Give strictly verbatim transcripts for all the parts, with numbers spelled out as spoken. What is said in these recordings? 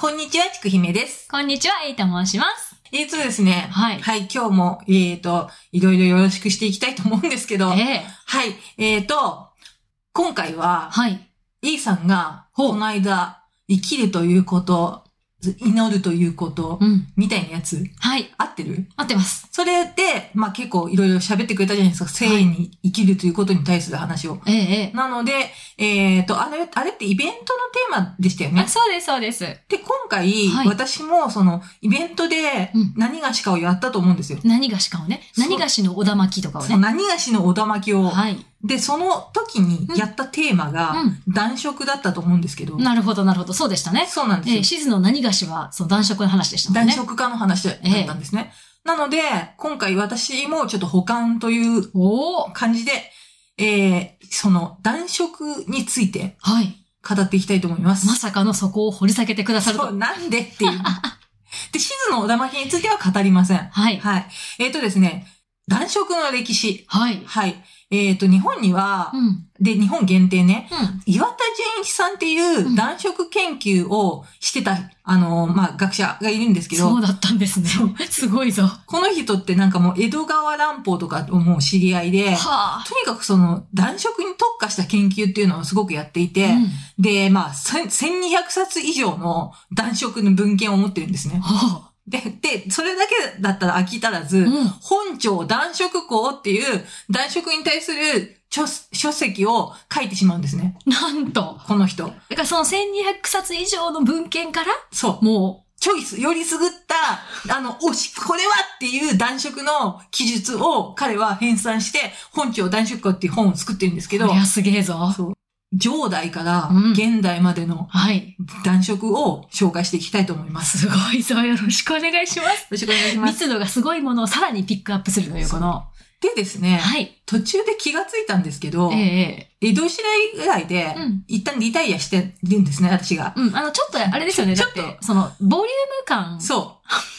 こんにちは、ちくひめです。 こんにちは、えいと申します。 えーとですね。 はい。 はい、今日も、えーと、いろいろよろしくしていきたいと思うんですけど。 ええー、 はい、えーと、今回は、 はい。 E さんが、この間、生きるということ、祈るということ、うん、みたいなやつ。 はい。 合ってる？ 合ってます。 それで、まあ結構いろいろ喋ってくれたじゃないですか。誠意に生きるということに対する話を。 ええ。 なので、えっと、あれ、あれってイベントのテーマでしたよね。 あ、そうです、そうです。 で、今回、はい、私もその、イベントで何がしかをやったと思うんですよ。 うん、何がしかをね。何がしのおだまきとかをね。 そう、何がしのおだまきを。 はい。 で、その時にやったテーマが、暖色だったと思うんですけど、うんうん。なるほど、なるほど。そうでしたね。 そうなんですよ。 えー、静の何がしは、その暖色の話でしたもんね。 暖色化の話だったんですね。えー、なので、今回私もちょっと補完という感じで、えー、その暖色について、はい。語っていきたいと思います。 まさかのそこを掘り下げてくださると。 そう、なんでっていう。で、静のおだまきについては語りません。 はい。 はい。えっとですね、暖色の歴史。 はい。 はい。えっと、日本には、うん、で、日本限定ね、うん、岩田純一さんっていう暖色研究をしてた、うん、あの、まあ、学者がいるんですけど。 そうだったんですね。すごいぞ。この人ってなんかもう江戸川乱歩とかともう知り合いで、はあ、とにかくその暖色に特化した研究っていうのをすごくやっていて、うん、で、まあ、せんにひゃくさつ以上の暖色の文献を持ってるんですね。はあで、で、それだけだったら飽き足らず、うん、本朝暖色校っていう暖色に対する書書籍を書いてしまうんですね。 なんと。 この人。 だからそのせんにひゃくさつ以上の文献から、 そう。もう、チョイス、よりすぐった、あの、おし、これはっていう暖色の記述を彼は編纂して、本朝暖色校っていう本を作ってるんですけど。 いや、すげえぞ。 そう。上代から現代までの暖色を紹介していきたいと思います。 すごいぞ。よろしくお願いします。よろしくお願いします。 密度がすごいものをさらにピックアップするというこの。 でですね、はい、途中で気がついたんですけど、ええ、江戸時代ぐらいで、うん、一旦リタイアしてるんですね、私が。 うん、あの、ちょっとあれですよね。ちょっと、その、ボリューム感。 そう。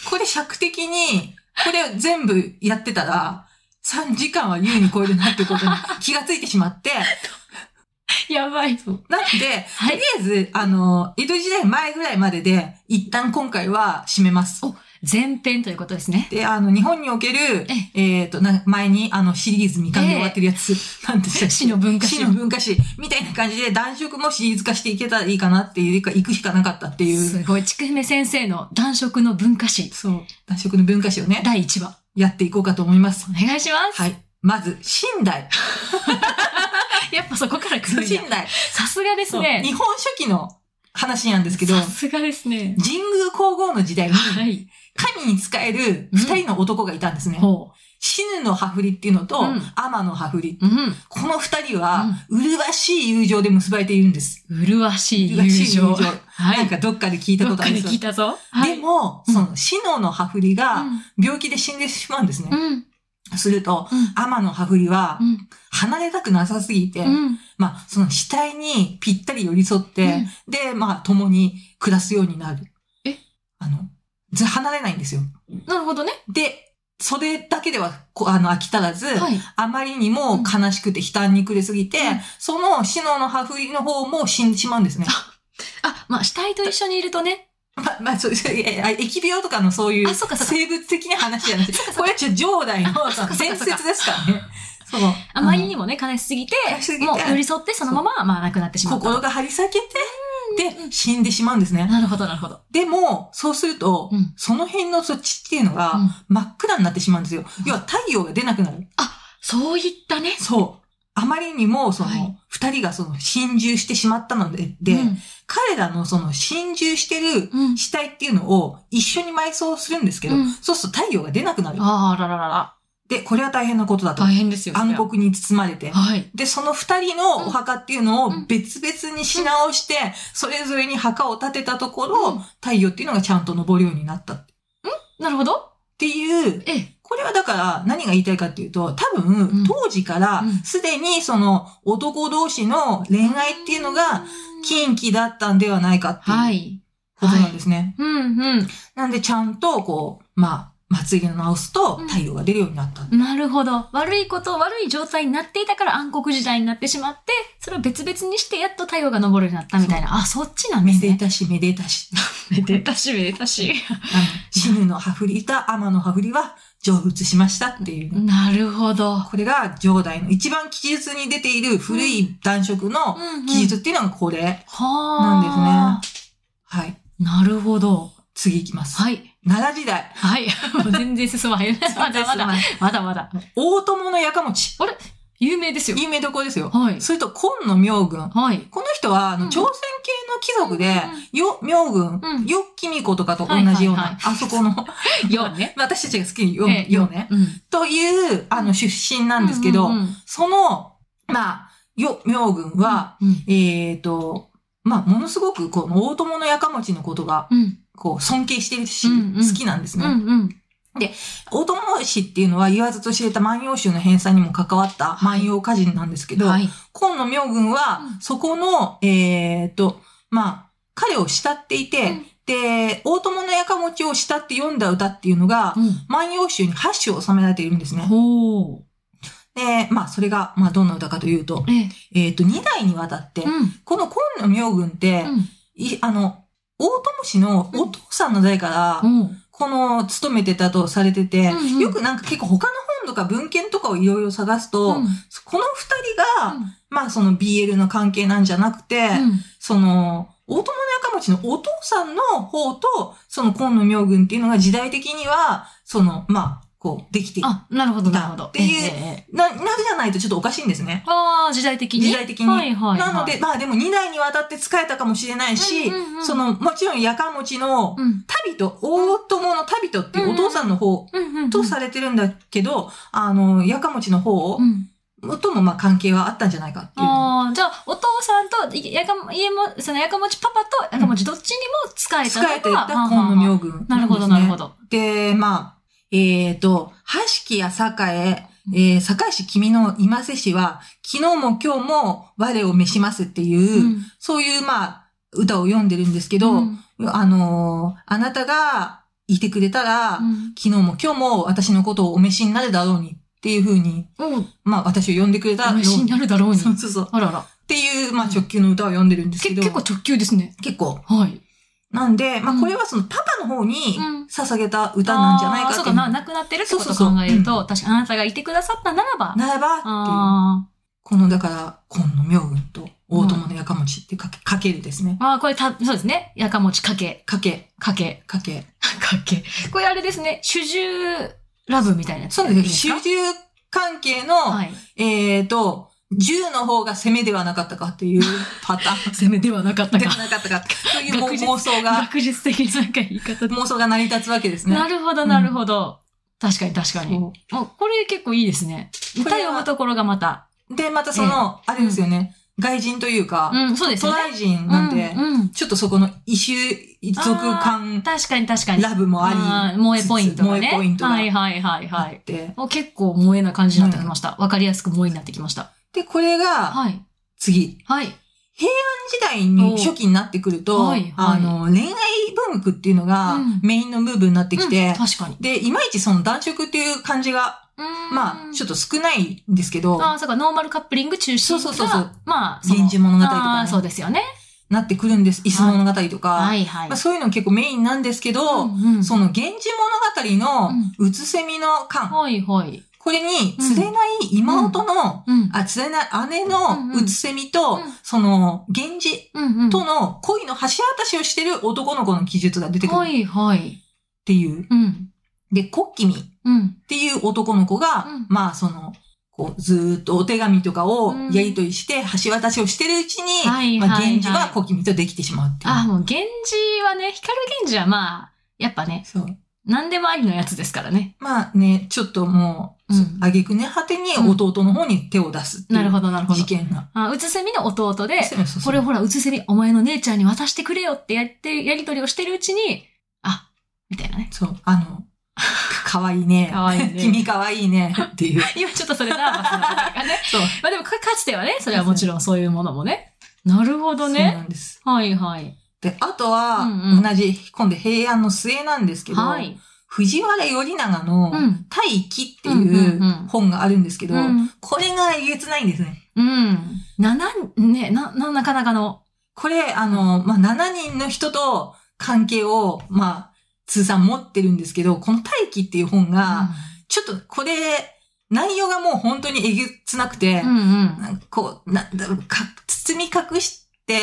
これ尺的に、これ全部やってたら、さんじかんは優に超えるなっていうことに気がついてしまって、 やばい。 そう。なので、はい、とりあえず、あの、江戸時代前ぐらいまでで、一旦今回は締めます。 お、前編ということですね。 で、あの、日本における、えっ、ー、と、な、前に、あの、シリーズみかんで終わってるやつ、えー、なんでしたっけ？ 死の文化史。 死の文化史。みたいな感じで、暖色もシリーズ化していけたらいいかなっていうか、行くしかなかったっていう。 すごい。ちくひめ先生の暖色の文化史。 そう。暖色の文化史をね。 だいいちわ。 やっていこうかと思います。 お願いします。 はい。まず、清代。 やっぱそこから来るんや。 清代。 さすがですね。 日本書紀の話なんですけど。 さすがですね。 神宮皇后の時代に、はい、神に仕える二人の男がいたんですね。うん、死ぬの羽振っていうのと、うん、天の羽振、うん。この二人は、麗しい友情で結ばれているんです。 麗しい友情。麗しい友情。 はい。なんかどっかで聞いたことあるんです。 どっかで聞いたぞ。 はい、でも、その死のの羽振が病気で死んでしまうんですね。うんすると、うん、天の羽振は、離れたくなさすぎて、うん、まあ、その死体にぴったり寄り添って、うん、で、まあ、共に暮らすようになる。えあの、ず、離れないんですよ。 なるほどね。 で、それだけでは、あの、飽き足らず、はい、あまりにも悲しくて悲嘆に暮れすぎて、うん、その死のの羽振の方も死んでしまうんですね。 あ、まあ、死体と一緒にいるとね、 ま、まあ、そう、疫病とかのそういう生物的な話じゃなくて、これはちょっと上代の伝説ですからね。 そう。あまりにもね、悲しすぎて、もう寄り添ってそのまま、まあ亡くなってしまう。 心が張り裂けて、で、死んでしまうんですね。 なるほど、なるほど。 でも、そうすると、うん、その辺の土地っていうのが真っ暗になってしまうんですよ。うん、要は太陽が出なくなる。 あ、そういったね。 そう。あまりにも、その、はい、二人がその、心中してしまったので、で、うん、彼らのその、心中してる死体っていうのを一緒に埋葬するんですけど、うん、そうすると太陽が出なくなる。 ああ、らららら。 で、これは大変なことだと。 大変ですよ。 暗黒に包まれて。はい。で、その二人のお墓っていうのを別々にし直して、うん、それぞれに墓を建てたところ、うん、太陽っていうのがちゃんと昇るようになった。んなるほど。 っていう、ええ。これはだから何が言いたいかっていうと、多分当時からすでにその男同士の恋愛っていうのが禁忌だったんではないかっていうことなんですね。 はいはい、うんうん。 なんでちゃんとこう、まあ、 まつげを直すと太陽が出るようになった。 うん、なるほど。悪いこと、悪い状態になっていたから暗黒時代になってしまって、それを別々にしてやっと太陽が昇るようになったみたいな。あ、そっちなんですね。 めでたし、めでたし。 めでたし、めでたし。 死ぬのハフリた天のハフリは成仏しましたっていう、ね。 なるほど。 これが上代の一番記述に出ている古い男色の記述っていうのがこれなんですね。うんうんうん、はい。 なるほど。 次行きます。 はい。 奈良時代。 はい。全然進まへん。まだまだ。まだまだ。 大友のやかもち。 あれ有名ですよ。 有名どころですよ。 はい。 それと、今野明軍。 はい。 この人は、あの、朝鮮系の貴族で、よ、明軍、よ、きみことかと同じような、あそこの、 よね。 私たちが好きによ、よね。という、あの、出身なんですけど、その、まあ、よ、明軍は、えっと、まあ、ものすごく、この大友のやかもちのことが、こう、尊敬してるし、好きなんですね。で、大友氏っていうのは言わずと知れた万葉集の編纂にも関わった万葉歌人なんですけど、はい、今野明軍は、そこの、えっと、まあ、彼を慕っていて、うん、で、大友のやかもちを慕って読んだ歌っていうのが、うん、万葉集にはち首収められているんですね。 ほう。 で、まあ、それが、まあ、どんな歌かというと、えっ、えー、と、に代にわたって、うん、この今野明軍って、うん、いあの、大友氏のお父さんの代から、うん、この、勤めてたとされてて、うんうん、よくなんか結構他の本とか文献とかをいろいろ探すと、うん、この二人が、うん、まあその ビーエル の関係なんじゃなくて、うん、その、大友のやかもちのお父さんの方と、その今野明軍っていうのが時代的には、その、まあ、こう、できていた。 あ、なるほど、なるほど。 っていう、えー、な、なぜじゃないとちょっとおかしいんですね。 ああ、時代的に。 時代的に。 はいはい、はい。 なので、まあでもに代にわたって使えたかもしれないし、うんうんうん、その、もちろんやかもちの、旅人、うん、大友の旅人っていうお父さんの方とされてるんだけど、あの、やかもちの方、うんともまあ関係はあったんじゃないかっていう。 ああ、じゃあ、お父さんと、やかも、家も、そのやかもちパパとやかもちどっちにも使えたのが、うん、使えてた今野明軍、ね。 なるほど、なるほど。 で、まあ、えっ、ー、と、はしきやさかえ、えー、堺市君の今瀬市は、昨日も今日も我を召しますっていう、うん、そういうまあ、歌を読んでるんですけど、うん、あのー、あなたがいてくれたら、うん、昨日も今日も私のことをお召しになるだろうにっていう風に、うん、まあ私を呼んでくれた。 お召しになるだろうに。 そうそうそう。 あらら。 っていう、まあ直球の歌を読んでるんですけど。 結構直球ですね。 結構。 はい。 なんで、まあこれはそのパパの方に捧げた歌なんじゃないかっていう。 そうかな、亡くなってるってことを考えると、確かあなたがいてくださったならば。 ならばっていう。この、だから、今野明軍と大友のやかもちってかけ、かけるですね。 ああ、これた、そうですね。やかもちかけ。 かけ。 かけ。 かけ。 かけ。これあれですね。主従ラブみたいなやつ。 そうですね。主従関係の、はい、えっと、銃の方が攻めではなかったかっていうパターン。 攻めではなかったか。 ではなかったか。という妄想が。 学術的ななんか言い方で。 妄想が成り立つわけですね。 なるほど、なるほど。うん、確かに確かに。もうこれ結構いいですね。歌読むところがまた。 で、またその、えー、あれですよね。うん、外人というか、 うん、そうですね。 渡来人なんで、うんうん、ちょっとそこの異種一族感。 確かに確かに。 ラブもあり。 萌えポイントがね。 萌えポイントが。 はいはいはいはい。結構萌えな感じになってきました。わ、うん、かりやすく萌えになってきました。 で、これが、はい。次。 はい。 平安時代に初期になってくると、はいはい、あの、恋愛文句っていうのがメインのムーブになってきて、 うん、確かに。 で、いまいちその男色っていう感じが、まあ、ちょっと少ないんですけど。 ああ、そうか、ノーマルカップリング中心が。 そうそうそう。 まあ、 源氏物語とか、 ね。そうですよね。 なってくるんです。伊豆物語とか。 はいはい。 まあ、そういうの結構メインなんですけど、うんうん、その源氏物語のうつせみの巻。 うん、はいはい。 これに、釣れない妹の、うん、あ、釣れない姉のうつせみと、うんうん、その、源氏との恋の橋渡しをしてる男の子の記述が出てくる。 はいはい。 っていう。 うん、 で、コッキミっていう男の子が、うん、まあその、こう、ずーっとお手紙とかをやり取りして、橋渡しをしてるうちに、うん、まあ、源氏はコッキミとできてしまうっていう。 あ、もう源氏はね、光源氏はまあ、やっぱね、 そう。 何でもありのやつですからね。 まあね、ちょっともう、あげくね果てに弟の方に手を出すっていう、うん。なるほど、なるほど。事件が。 あ、うつせみの弟で、そうそうそう、これほら、うつせみ、お前の姉ちゃんに渡してくれよってやって、やりとりをしてるうちに、あ、みたいなね。 そう、あの、かわいいね。 かわいいね。 君かわいいね。っていう。 今ちょっとそれナーバスな感じがね。そう。まあでもか、かつてはね、それはもちろんそういうものもね。なるほどね。 そうなんです。 はいはい。 で、あとは、うんうん、同じ、今度平安の末なんですけど、はい、 藤原頼長の大義っていう本があるんですけど、うんうんうんうん、これがえげつないんですね。 うん。七、ね、な、な、なかなかの。 これ、あの、まあ、しちにんの人と関係を、まあ、通算持ってるんですけど、この大義っていう本が、うん、ちょっとこれ、内容がもう本当にえげつなくて、うんうん、なんかこう、な、か、包み隠して、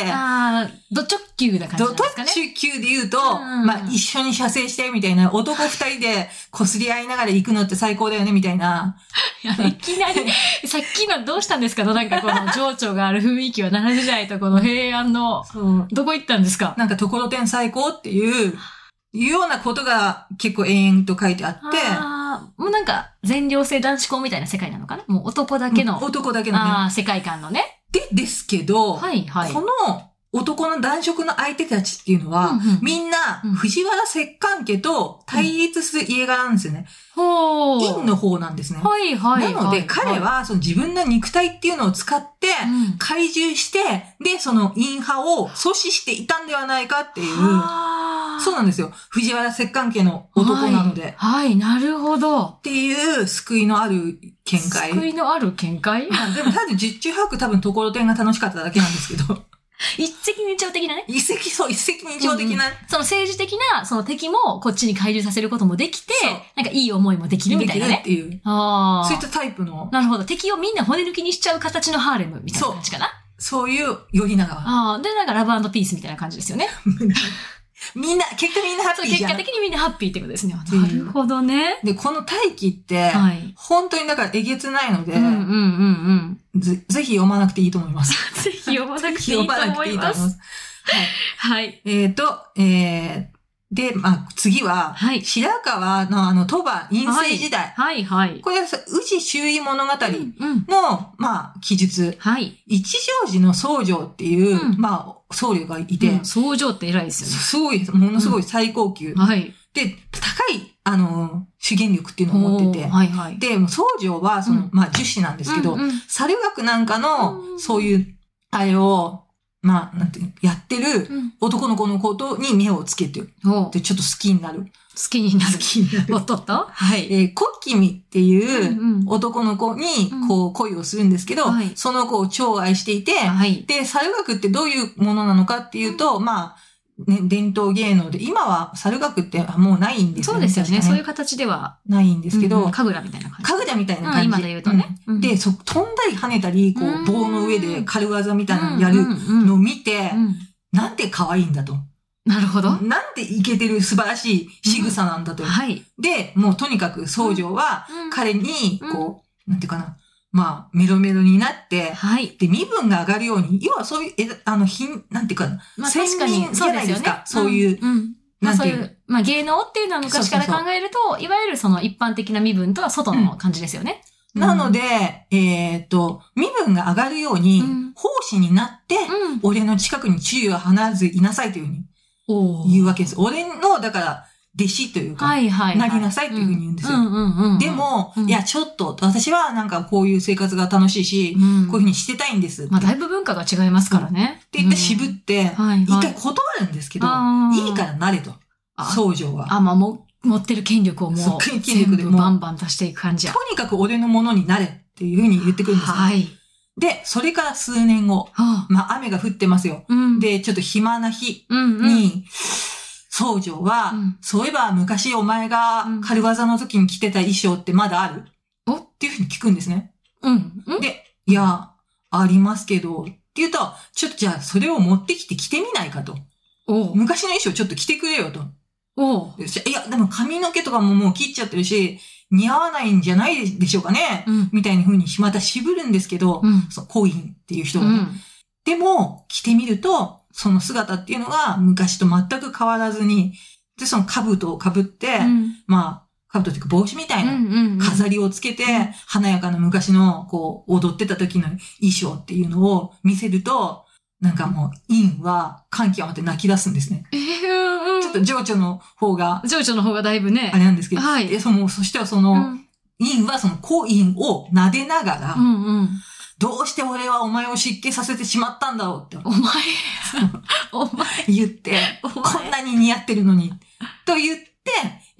ああ、ド直球な感じなんですかね。 ド直球で言うと、うん、まあ一緒に射精してみたいな、男二人で擦り合いながら行くのって最高だよねみたいな。 いきなり、さっきのどうしたんですかのなんかこの情緒がある雰囲気は奈良時代とこの平安の、そう。どこ行ったんですか？ なんかところてん最高っていう、いうようなことが結構延々と書いてあって。 ああ、もうなんか全寮制男子校みたいな世界なのかな？もう男だけの。 男だけのね。 ああ、世界観のね。 で、ですけど、 はいはい、 この男の男色の相手たちっていうのは、うんうん、みんな、藤原摂関家と対立する家柄なんですよね。 ほ、うん、 陰の方なんですね。 はいはい。 なので、彼はその自分の肉体っていうのを使って、懐柔して、で、その陰派を阻止していたんではないかっていう。そうなんですよ。藤原摂関家の男なので。 はい、はい、なるほど。 っていう救いのある見解。 救いのある見解まあ、でも、ただ十中八九多分ところてんが楽しかっただけなんですけど。 一石二鳥的なね。 一石、そう、一石二鳥的な、うんうん。 その政治的な、その敵もこっちに介入させることもできて、なんかいい思いもできるみたいなね。 できるっていう。 ああ。 そういったタイプの。 なるほど。敵をみんな骨抜きにしちゃう形のハーレムみたいな感じかな。 そう、そういう頼長は。 ああ。で、なんかラブ&ピースみたいな感じですよね。 みんな、結果みんなハッピーじゃん。 結果的にみんなハッピーってことですね。なるほどね。 で、この大義って、はい、本当にだからえげつないので、 うんうんうんうん、 ぜ、ぜひ読まなくていいと思います。 ぜひ読まなくていいと思います。読まなくていいと思います。 はい。 はい。 えっと、えー、で、まあ、次は、はい、白川のあの、鳥羽院政時代。 はい、はい、はい。 これは、宇治周囲物語の、うんうん、まあ、記述。 はい。 一条寺の僧正っていう、うん、まあ、僧侶がいて。うん、 僧正って偉いですよね。 すごい、ものすごい最高級。 うん、はい。 で、高い、あの、主言力っていうのを持ってて。 はい、はい。 で、僧正は、その、うん、まあ、樹脂なんですけど、うんうん、猿学なんかの、そういう、あれを、まあ、なんていう、やってる男の子のことに目をつけて、うん、で、ちょっと好きになる。好きになる。 好きになる。 おっとっとはい。えー、コッキミっていう男の子に、こう、恋をするんですけど、うんはい、その子を超愛していて、はい、で、猿楽ってどういうものなのかっていうと、まあ、ね、伝統芸能で、今は猿楽ってもうないんですよね。 そうですよね。そういう形では。 ないんですけど。 神楽みたいな感じ。 神楽みたいな感じ。 今で言うとね。 うん、で、そ、飛んだり跳ねたり、こう、棒の上で軽技みたいなのやるのを見て、なんて可愛いんだと。 なるほど。 なんてイケてる素晴らしい仕草なんだと。 はい。 で、もうとにかく僧正は、彼に、こう、なんていうかな。まあ、メロメロになって、はい。で、身分が上がるように、要はそういう、え、あの、品、なんていうかな、 まあ確かに、 じゃないですか。そういう、 うん。なんていう。まあそういう、まあ芸能っていうのは昔から考えると、いわゆるその一般的な身分とは外の感じですよね。 なので、えっと、身分が上がるように、奉仕になって、俺の近くに注意を払わずいなさいというふうに言うわけです。俺の、だから、弟子というか、はいはいはい、なりなさいっていうふうに言うんですよ。でも、うん、いや、ちょっと、私はなんかこういう生活が楽しいし、うん、こういうふうにしてたいんです。 まあ、だいぶ文化が違いますからね。 って言って渋って、一、うんはいはい、回断るんですけど、いいからなれと。僧正は。 あ、まあ、も、持ってる権力をもう、権力でもバンバン出していく感じや。 とにかく俺のものになれっていうふうに言ってくるんですよ。はい。で、それから数年後、はあ、まあ、雨が降ってますよ。うん、で、ちょっと暇な日に、うんうん僧正は、うん、そういえば昔お前が軽技の時に着てた衣装ってまだある、うん、っていうふうに聞くんですね。 うん。うん、 で、いや、ありますけど、って言うと、ちょっとじゃあそれを持ってきて着てみないかと。お昔の衣装ちょっと着てくれよと。おいや、でも髪の毛とかももう切っちゃってるし、似合わないんじゃないでしょうかね。うん、みたいな風にまた渋るんですけど、うん、そう、コインっていう人がね。うん、でも、着てみると、その姿っていうのが昔と全く変わらずに、で、その兜を被って、うん、まあ、兜というか帽子みたいな飾りをつけて、うんうんうん、華やかな昔の、こう、踊ってた時の衣装っていうのを見せると、なんかもう、陰は感極まって泣き出すんですね。 えー、 ちょっと情緒の方が。 情緒の方がだいぶね。 あれなんですけど。 はい。 で、その、そしてはその、うん、陰はその、コ陰を撫でながら、うんうんどうして俺はお前を湿気させてしまったんだろうって。 お前お前言って、こんなに似合ってるのに。と言って、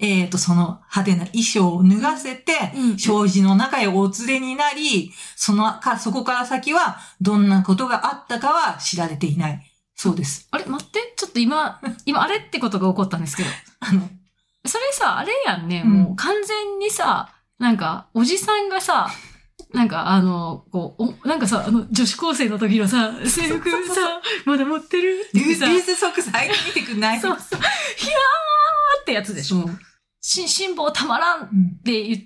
えっと、その派手な衣装を脱がせて、うん、障子の中へお連れになり、そのか、そこから先はどんなことがあったかは知られていない。そうです。 あれ待って、ちょっと今、今あれってことが起こったんですけど。あの、それさ、あれやんね、うん、もう完全にさ、なんか、おじさんがさ、なんかあの、こう、おなんかさ、あの、女子高生の時のさ、制服さ、まだ持ってるってさ。ルーズソックス履いてみてくんない？ そうそう。ひゃーってやつでしょ。し、辛抱たまらんって言って、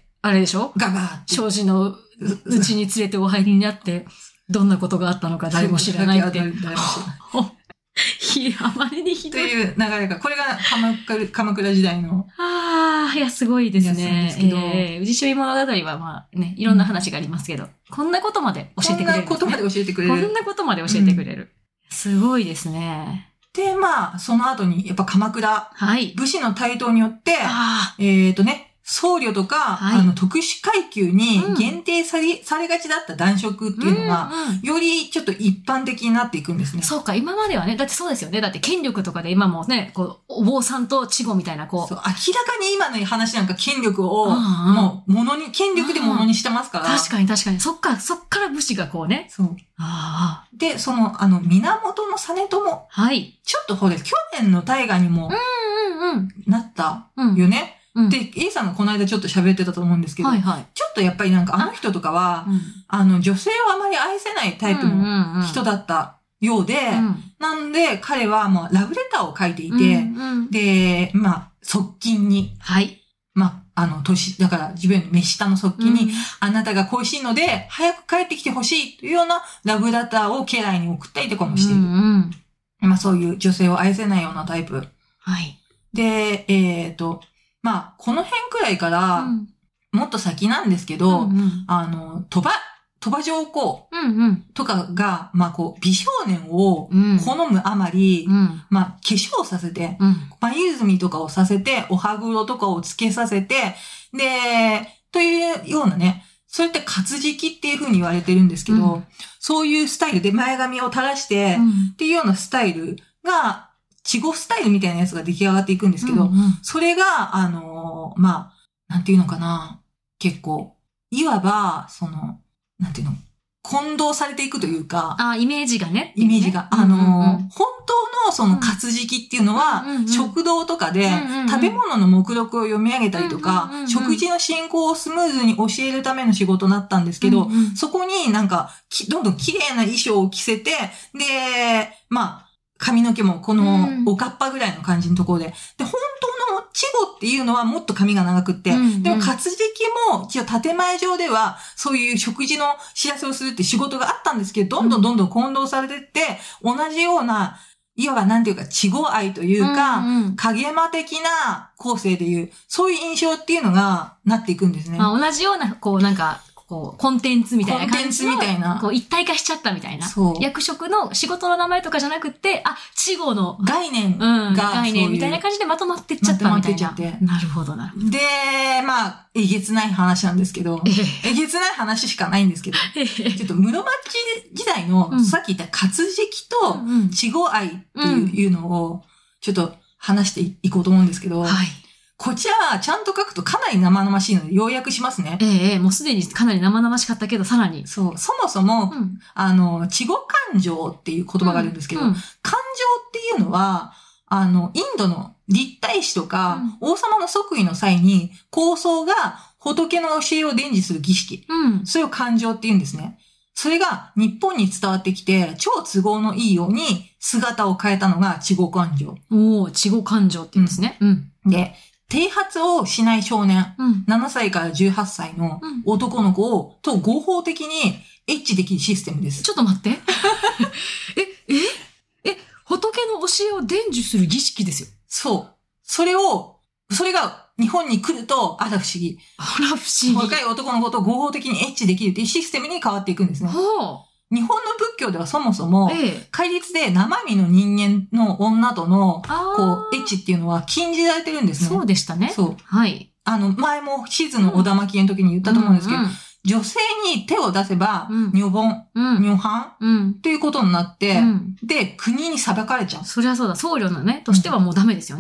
うん、あれでしょ？ ガバーって。 障子のうちに連れてお入りになって、どんなことがあったのか誰も知らないって。誰も知らない。ひ、あまりにひどい。 という流れが、これが鎌倉、鎌倉時代の。 ああ、いや、すごいですね。ですけどえー、宇治醤油物語はまあね、いろんな話がありますけど、うん、こんなことまで教えてくれる、ね。 こんなことまで教えてくれる。 こんなことまで教えてくれる。うん、すごいですね。 で、まあ、その後に、やっぱ鎌倉。 はい。 武士の台頭によって、えっとね、僧侶とか、はい、あの、特殊階級に限定され、うん、されがちだった男色っていうのが、うんうん、よりちょっと一般的になっていくんですね。 そうか、今まではね、だってそうですよね。だって権力とかで今もね、こう、お坊さんと稚児みたいな、こう。 そう、明らかに今の話なんか権力を、うんうん、もう、ものに、権力でものにしてますから。 確かに確かに。そっか、そっから武士がこうね。 そう。ああ。で、その、あの、源実朝。 はい。 ちょっとこれ、去年の大河にも、 うんうんうん。 なったよね。うん、で、A さんがこの間ちょっと喋ってたと思うんですけど、はいはい、ちょっとやっぱりなんかあの人とかは、あ,、うん、あの、女性をあまり愛せないタイプの人だったようで、うんうんうん、なんで彼はもうラブレターを書いていて、うんうん、で、まあ、側近に、 はい。 まあ、あの、年、だから自分の目下の側近に、うん、あなたが恋しいので、早く帰ってきてほしいというようなラブレターを家来に送ったりとかもしている。うんうん、まあ、そういう女性を愛せないようなタイプ。 はい。 で、えっと、まあ、この辺くらいから、うん、もっと先なんですけど、うんうん、あの、鳥羽、鳥羽上皇とかが、うんうん、まあこう、美少年を好むあまり、うん、まあ化粧させて、うん、眉墨とかをさせて、お歯黒とかをつけさせて、で、というようなね、それって活敷っていう風に言われてるんですけど、うん、そういうスタイルで前髪を垂らして、うん、っていうようなスタイルが、稚語スタイルみたいなやつが出来上がっていくんですけど、うんうん、それが、あのー、まあ、なんていうのかな、結構、いわば、その、なんていうの、混同されていくというか、 あ、イメージがね。 イメージが。あのー、うんうんうん、本当のその活敷っていうのは、うんうんうん、食堂とかで、食べ物の目録を読み上げたりとか、うんうんうん、食事の進行をスムーズに教えるための仕事だったんですけど、うんうん、そこになんか、どんどん綺麗な衣装を着せて、で、まあ、髪の毛もこのおかっぱぐらいの感じのところで。で、本当の稚語っていうのはもっと髪が長くって、うんうん、でも活敷も一応建前上ではそういう食事の知らせをするって仕事があったんですけど、どんどんどんどん混同されてって、同じような、いわばなんていうか稚語愛というか、うんうん、影間的な構成でいう、そういう印象っていうのがなっていくんですね。 まあ、同じような、こうなんか、こう、コンテンツみたいな感じの。 コンテンツみたいな。 こう、一体化しちゃったみたいな。 そう。 役職の仕事の名前とかじゃなくて、あ、稚語の。 概念が、 うん。概念みたいな感じでまとまってっちゃったみたいな。まとまってっちゃって。なるほどな。 で、まあ、えげつない話なんですけど、えげつない話しかないんですけど、ちょっと室町時代の、うん、さっき言った活敷と稚語愛っていうのを、ちょっと話していこうと思うんですけど、はい。こちらはちゃんと書くとかなり生々しいので要約しますね。 ええ、もうすでにかなり生々しかったけど、さらに。 そう。そもそも、うん、あの、稚語感情っていう言葉があるんですけど、うんうん、感情っていうのは、あの、インドの立体詩とか、うん、王様の即位の際に、高僧が仏の教えを伝授する儀式。うん、それを感情って言うんですね。それが日本に伝わってきて、超都合のいいように姿を変えたのが稚語感情。 おー、稚語感情って言うんですね。うん。 で、剃髪をしない少年、うん、ななさいからじゅうはっさいの男の子を、と合法的にエッチできるシステムです。 ちょっと待って。え、え、え、仏の教えを伝授する儀式ですよ。 そう。それを、それが日本に来ると、あら不思議。 あら不思議。 若い男の子と合法的にエッチできるっていうシステムに変わっていくんですね。 ほう。 日本の仏教ではそもそも、戒律で生身の人間の女との、こう、エッチっていうのは禁じられてるんですね。 そうでしたね。 そう。 はい。 あの、前も地図の小田巻の時に言ったと思うんですけど、うんうん、女性に手を出せば、うん、女本、うん、女犯、うん、っていうことになって、うん、で、国に裁かれちゃう。 そりゃそうだ。僧侶のね、としてはもうダメですよね。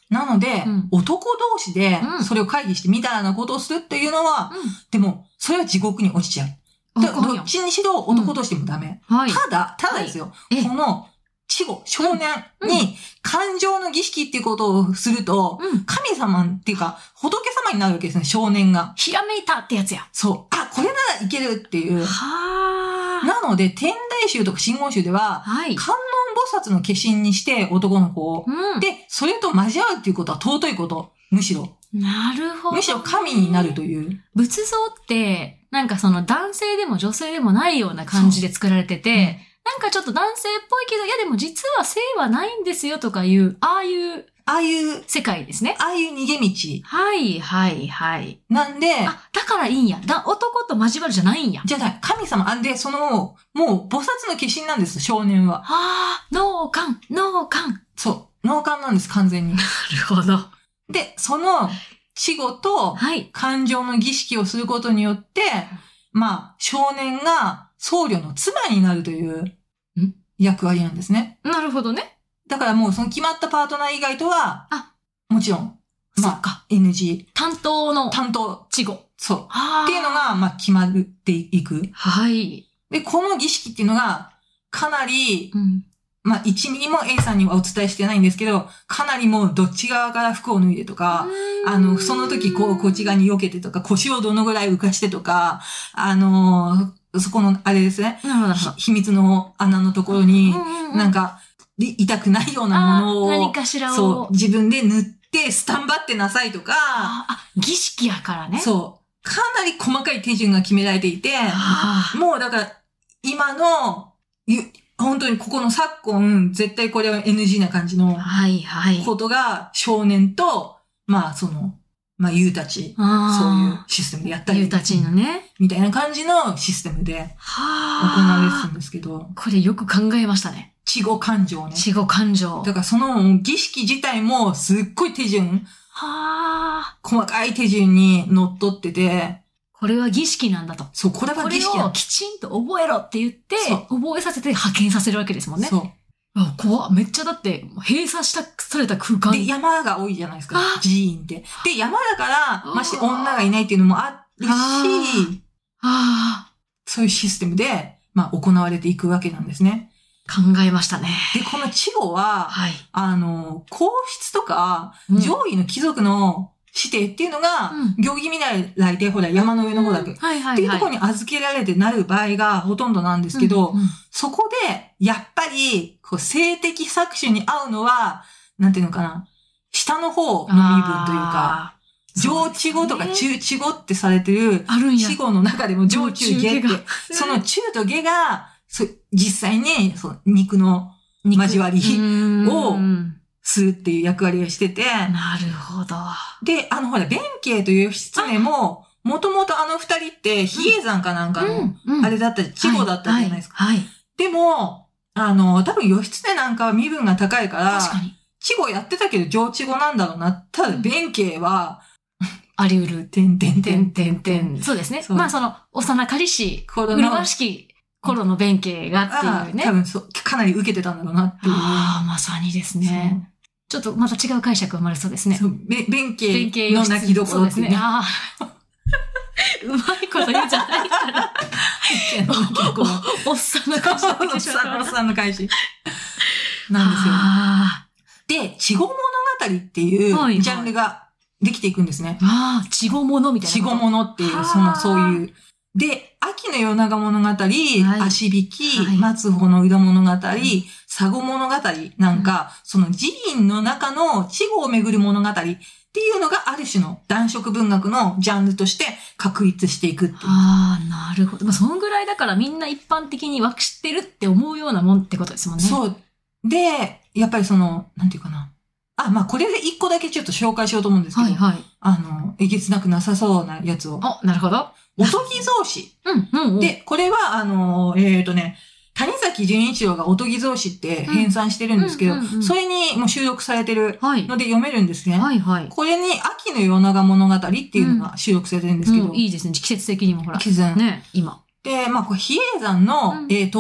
なので、 うん男同士でうんそれを会議してみたいなことをするっていうのは、 うん。 でも、それは地獄に落ちちゃう。どあかんやんどっちにしろ男としてもダメ。 はい。 ただ、ただですよ、 えこの、死後、少年に感情の儀式っていうことをすると、 うん。 神様っていうか、仏様になるわけですね、少年が。 ひらめいたってやつや。 そう。あ、これならいけるっていう。 はあ。 なので、天台宗とか真言宗では、 はい。 観音菩薩の化身にして男の子を。 うん。 で、それと交わるっていうことは尊いこと。むしろ。 なるほど。 むしろ神になるという。 仏像って、なんかその男性でも女性でもないような感じで作られてて、なんかちょっと男性っぽいけど、いやでも実は性はないんですよとかいう、ああいうああいう、 世界ですね。 ああいう逃げ道。 はい、はい、はい。 なんで、 あ、だからいいんや。だ、男と交わるじゃないんや。 じゃない、神様、あんで、その、もう、菩薩の化身なんです、少年は。 はあ、脳幹、脳幹。なそう。脳幹なんです、完全に。 るほど。 で、その、死後と、 はい。 感情の儀式をすることによって、まあ、少年が僧侶の妻になるという、 ん役割なんですね。 なるほどね。 だからもう、その決まったパートナー以外とは、 あ、 もちろん、まあ、 そっか。 エヌジー、 担当の担当、 稚語。 そう。 はあ。 っていうのが、まあ、決まっていく。 はい。 で、この儀式っていうのが、かなり、 うん。 まあ、いちミリも A さんにはお伝えしてないんですけど、かなりもうどっち側から服を脱いでとか、あの、その時こう、こっち側に避けてとか、腰をどのぐらい浮かしてとか、あのーそこの、あれですね、 なるほど、なるほど。 秘密の穴のところに、 うんうんなんか、い痛くないようなものを、 あー何かしらを。 そう、自分で塗ってスタンバってなさいとか、 ああ、儀式やからね。 そう、かなり細かい手順が決められていて、 あもうだから、今の、ゆ本当にここの昨今、絶対これは エヌジー な感じのはいはい。 ことが少年と、まあその、まあユーたち、そういうあシステムでやったあ。 り。 ゆうたちのね。 みたいな感じのシステムで行はあ。 われてたんですけど、 これよく考えましたね。 稚語感情ね。 死後感情。 だからその儀式自体もすっごい手順、 はあ。 細かい手順にのっとってて、 これは儀式なんだと。 そう、これこれは儀式やをきちんと覚えろって言ってそう、 覚えさせて派遣させるわけですもんね。 そう。 あ、怖っめっちゃだって、閉鎖した、された空間。 で、山が多いじゃないですかあ。 寺院って。で、山だから、 あまして女がいないっていうのもあるあし、 あそういうシステムで、まあ、行われていくわけなんですね。 あ、考えましたね。 で、この稚語は、 はい。 あの、皇室とか、 うん上位の貴族の指定っていうのが、 うん行儀見習いで、ほら、山の上の方だけ。っはいはいはい。 ていうところに預けられてなる場合がほとんどなんですけど、 うんうんそこで、やっぱり、こう、性的搾取に合うのは、なんていうのかな、下の方の身分というか、 あー上稚語とかそうですね中稚語ってされてる、 あるんや。 死後の中でも上中下って上中下が、 その中と下が、そ実際にその肉の交わりをするっていう役割をしてて、 なるほど。 で、あのほら、弁慶と義経も、もともとあの二人って比叡山かなんかの、 うんあれだった、稚語だったじゃないですか。 はい。はいでも、あの、多分義経なんかは身分が高いから、 確かに。 稚語やってたけど上稚語なんだろうな。ただ弁慶は、 あり得る。 てんてんてんてんてんてん。そうですね。 そうまあその、幼かりし、 頃の麗しき頃の弁慶がっていうね。 多分そう、かなり受けてたんだろうなっていう。 ああ、まさにですね。ちょっとまた違う解釈生まれそうですね。 そう、べ弁慶弁慶の泣きどころっていうね。 ああ。うまいこと言うんじゃないから。 弁慶の泣きどころ。 おっさんの解釈でしょ。 おっさんの返し。なんですよ。 あで、稚語物語っていうはいはいジャンルができていくんですね。 あ、稚語物みたいな稚こと。 語物っていう、 はあその、そういう。で、秋の夜長物語、足引き、 はい松穂の色物語、佐護物語なんか、その寺院の中の稚語をめぐる物語っていうのがある種の男色文学のジャンルとして確立していくっていう。 ああ、なるほど。まあ、そのぐらいだからみんな一般的に分かってるって思うようなもんってことですもんね。う。 そう。で、やっぱりその、なんていうかな。あ、まあ、これで一個だけちょっと紹介しようと思うんですけど、 はいはい。 あの、えげつなくなさそうなやつを。 あ、なるほど。 おとぎ草子。 うん、うん、うん。 で、これは、あの、えっ、とね、谷崎潤一郎がおとぎ草子って編纂してるんですけど、 うんうんうんうんそれにもう収録されてるはい。 ので読めるんですね。 はいはい。 これに秋の夜長物語っていうのが収録されてるんですけど、 うんいいですね。季節的にもほら。 季節ね、今。 で、まあ、これ比叡山の、 うんえー、と、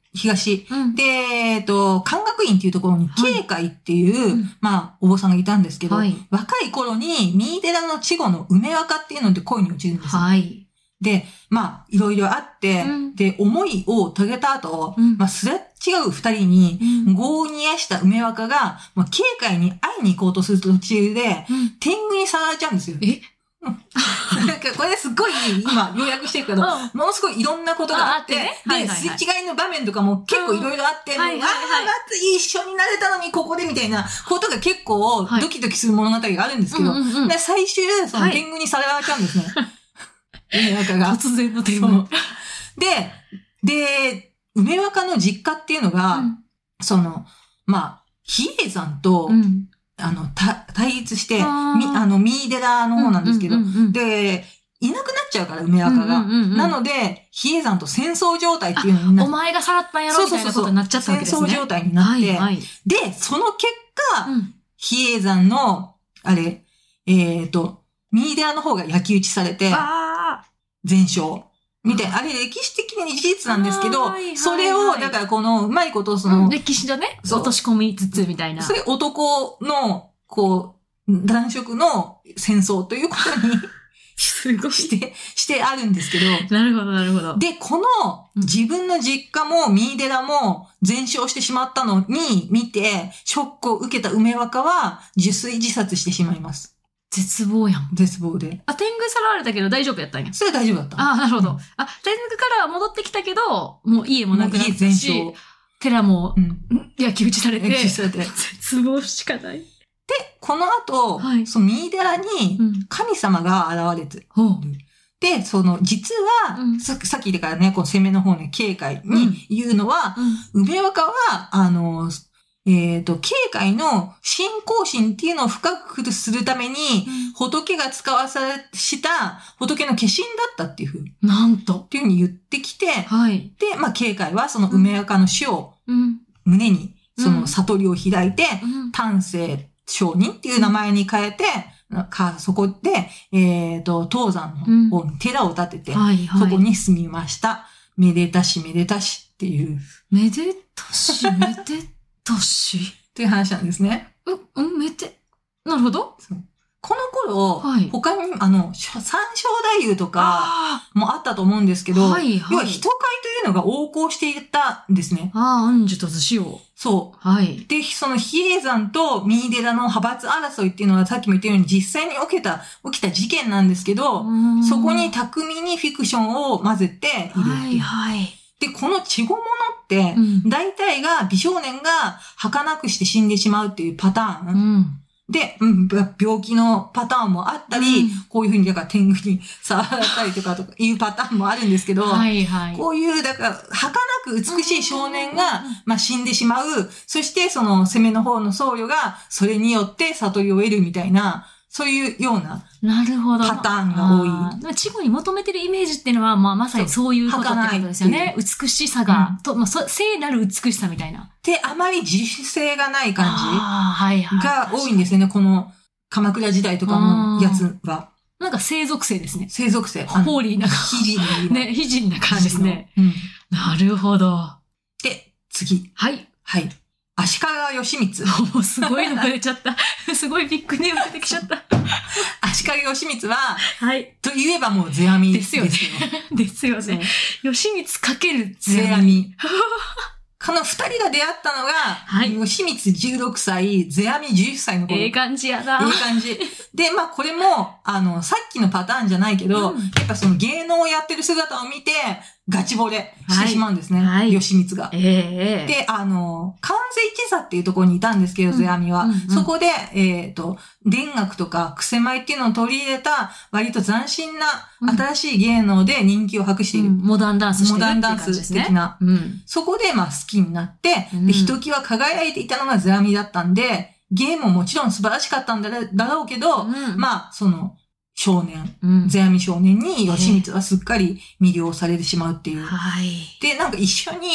東。 うん、 で、えっと、漢学院っていうところに、慶海っていう、はい、まあ、お坊さんがいたんですけど、はい、若い頃に、三井寺の稚児の梅若っていうので恋に落ちるんですよ。 はい。 で、まあ、いろいろあって、うん、で、思いを遂げた後、うん、まあ、すれ違う二人に、業を煮やした梅若が、まあ、慶海に会いに行こうとする途中で、うん、天狗にさられちゃうんですよ。 えなんかこれすっごい今要約してるけど、うん、ものすごいいろんなことがあって、 ねはいはいはい、 ですれ違いの場面とかも結構いろいろあって、うん、はいはいはい、ああ、まず一緒になれたのにここでみたいなことが結構ドキドキする物語があるんですけど、はいうんうんうん、で最終その天狗にさられちゃうんですね。梅若が。 突然の天狗。 で、で、梅若の実家っていうのが、うん、その、まあ、比叡山と、うんあの、た、対立して、あ, みあの、三井寺の方なんですけど、うんうんうん、で、いなくなっちゃうから、梅若が。うんうんうんうん、なので、比叡山と戦争状態っていうのになって。 お前がさらったんやろみたいなことになっちゃったわけですね。 戦争状態になって、はいはい、で、その結果、うん、比叡山の、あれ、えっと、三井寺の方が焼き討ちされて、全焼。みたいな、あれ歴史的に事実なんですけど、はいはいはい、それを、だからこの、うまいことその、 うん、歴史のね、落とし込みつつみたいな。 それ男の、こう、男色の戦争ということに、 すごい。 して、してあるんですけど。 なるほど、なるほど。 で、この、自分の実家も、三井寺も全焼してしまったのに、見て、ショックを受けた梅若は、受水自殺してしまいます。 絶望やん。 絶望で。 あ、天狗さらわれたけど大丈夫やったんや。 それ大丈夫だった。 あ、なるほど。うん、あ、天狗から戻ってきたけど、もう家もなくなったし、全焼寺も、うん、焼き討ちされて、 焼き討ちされて。 絶望しかない。 で、この後、はい、その三井寺に神様が現れて、うん、で、その、実は、うん、さ, さっき言ったからね、この攻めの方ね、慶海に言うのは、うん、梅若は、あの、えっ、ー、と、慶海の信仰心っていうのを深くするために、うん、仏が使わされした仏の化身だったっていうふうに。 なんと。 っていうふうに言ってきて、 はい。 で、まあ、慶海はその梅若の死を胸に、その悟りを開いて、うん、丹精上人っていう名前に変えて、かそこで、えっ、ー、と、東山の方に寺を建てて、うんはいはい、そこに住みました。めでたしめでたしっていう。 めでたしめでたし。年っていう話なんですね。 う、うん、めて。なるほど。 この頃、はい、他に、あの、三正太夫とかもあったと思うんですけど、はいはい、要は人買いというのが横行していたんですね。 ああ、安寿と寿司を。 そう。 はい。 で、その比叡山と三井寺の派閥争いっていうのはさっきも言ったように実際に起きた、起きた事件なんですけど、そこに巧みにフィクションを混ぜている。 はいはい。 で、この稚児物って、大体が美少年が儚くして死んでしまうっていうパターン。うん、で、うん、病気のパターンもあったり、うん、こういうふうに、だから天狗に触られたりとかとかいうパターンもあるんですけど、 はいはい、 こういう、だから、儚く美しい少年が、まあ、死んでしまう。そして、その攻めの方の僧侶が、それによって悟りを得るみたいな、そういうようななるほどパターンが多い。 稚児に求めてるイメージっていうのは、まあ、まさにそういうことってことですよね。美しさが、うん、と、まあ、聖なる美しさみたいな。 で、あまり自主性がない感じが多いんですよね、この鎌倉時代とかのやつは。 なんか聖属性ですね。 聖属性。 ホーリーな。 非人ね、非人な感じですね。うん、なるほど。 で、次。 はい。 はい。足利義満。 もうすごいのが出ちゃった。すごいビッグネーム出てきちゃった。 足利義満は、 はい。 と言えばもう世阿弥ですよね。ですよね。義満かける世阿弥。 この二人が出会ったのが、はい、義満じゅうろくさい、世阿弥じゅっさいの頃。 ええ感じやな。 ええ感じ。で、まあこれも、あの、さっきのパターンじゃないけど、うん、やっぱその芸能をやってる姿を見て、ガチ惚れしてしまうんですね。はい、義満が。 ええで、あの、関西一座っていうところにいたんですけど、世阿弥は。うんうんうん、そこで、えっと、田楽とか癖舞っていうのを取り入れた、割と斬新な新しい芸能で人気を博している。うん、 モダンダンスしてるモダンダンス的な。うん、そこで、まあ好きになって、うん、で、ひときわ輝いていたのが世阿弥だったんで、芸ももちろん素晴らしかったんだろうけど、うん、まあ、その、少年、うん、世阿弥少年に義満はすっかり魅了されてしまうっていう。 はい。 で、なんか一緒に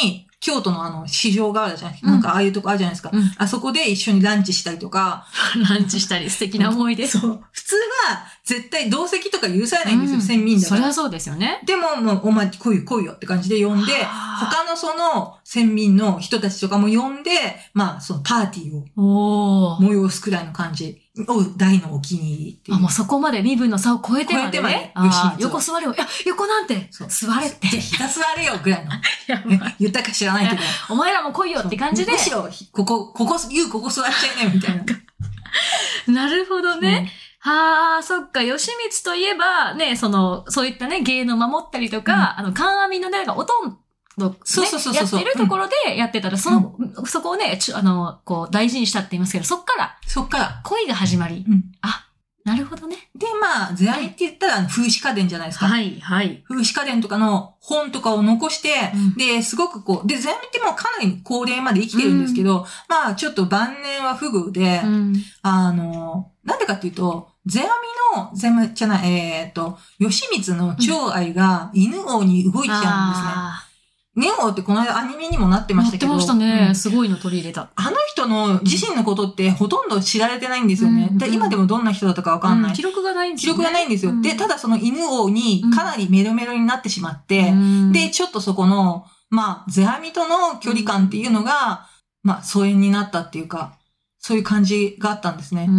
京都のあの、市場があるじゃないですか。なんかああいうとこあるじゃないですか。うん、あそこで一緒にランチしたりとか。 ランチしたり素敵な思い出。 そう。普通は絶対同席とか許されないんですよ、うん、先民だから。 それはそうですよね。 でももう、お前来いよ来いよって感じで呼んで、他のその先民の人たちとかも呼んで、まあそのパーティーを催すくらいの感じ。を大のお気に入りっていう。 あ、もうそこまで身分の差を超えてまでね。超えてまで。 あ横座れよ。いや、横なんて。座れって。 じゃひた座れよぐらいの。言ったか知らないけど。 お前らも来いよって感じで。 むしろ、ここ、ここ、言うここ座っちゃいなよみたいな。なるほどね。うん、はあ、そっか。吉光といえば、ね、その、そういったね、芸能守ったりとか、うん、あの、観阿弥のね、おとん、ね、 そうそうそうそう。 やってるところでやってたら、その、うん、そこをね、ちあの、こう、大事にしたって言いますけど、そっから、 そっから、 恋が始まり。うん、あ、なるほどね。 で、まあ、世阿弥って言ったら、風刺家電じゃないですか。 はい、はい。 風刺家電とかの本とかを残して、うん、で、すごくこう、で、世阿弥ってもうかなり高齢まで生きてるんですけど、うん、まあ、ちょっと晩年は不遇で、うん、あの、なんでかっていうと、世阿弥の、ゼムじゃない、えー、っと、義満の寵愛が犬王に動いちゃうんですね。うんネオってこの間アニメにもなってましたけど。 なってましたね。うん、すごいの取り入れた。 あの人の自身のことってほとんど知られてないんですよね。うん、で今でもどんな人だったかわかんない、うん。 記録がないんですよ、ね。記録がないんですよ。うん、で、ただその犬王にかなりメロメロになってしまって、うん、で、ちょっとそこの、まあ、世阿弥との距離感っていうのが、まあ、疎遠になったっていうか、そういう感じがあったんですね。 うん、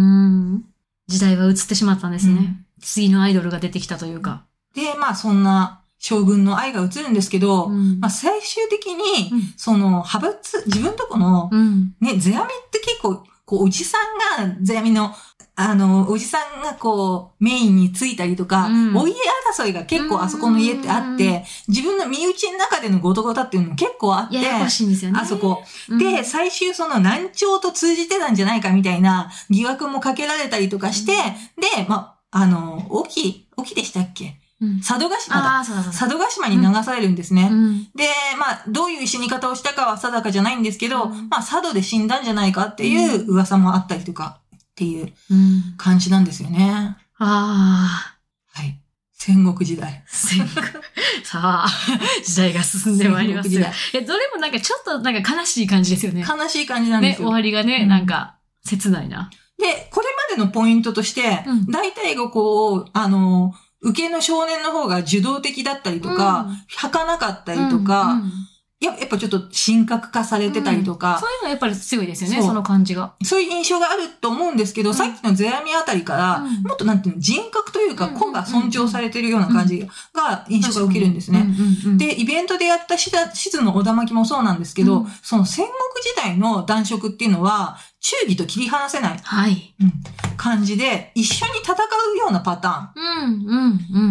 時代は移ってしまったんですね。うん、次のアイドルが出てきたというか。 で、まあ、そんな、将軍の愛が映るんですけど、うん、まあ最終的に、うん、その派閥、自分とこの、うん、ね、世阿弥って結構、こう、おじさんが、世阿弥の、あの、おじさんがこう、メインについたりとか、うん、お家争いが結構あそこの家ってあって、自分の身内の中でのゴトゴタっていうのも結構あって、 ややこしいんですよね。 あそこ。で、最終その南朝と通じてたんじゃないかみたいな疑惑もかけられたりとかして、で、まあ、あの、沖、沖でしたっけうん、佐渡島だ。 そうそうそう佐渡島に流されるんですね。うん、で、まあ、どういう死に方をしたかは定かじゃないんですけど、うん、まあ、佐渡で死んだんじゃないかっていう噂もあったりとかっていう感じなんですよね。 うん、ああ。 はい。戦国時代。 戦国。さあ、時代が進んでまいります。戦国時代。え、どれもなんかちょっとなんか悲しい感じですよね。 悲しい感じなんですよ。 ね、終わりがね、うん、なんか切ないな。 で、これまでのポイントとして、うん、大体がこう、あの、受けの少年の方が受動的だったりとか、うん、儚かったりとか、うんうん、や, やっぱちょっと神格化されてたりとか、 うん、そういうのはやっぱり強いですよね、そ, その感じが。 そういう印象があると思うんですけど、うん、さっきの世阿弥あたりから、うん、もっとなんていうの、人格というか、個が尊重されてるような感じが、印象が受けるんですね。うんうん、で、イベントでやったしずの小田巻もそうなんですけど、うん、その戦国時代の男色っていうのは、忠義と切り離せない、 はい、 うん、感じで、一緒に戦うようなパターン。うん、うん、うん。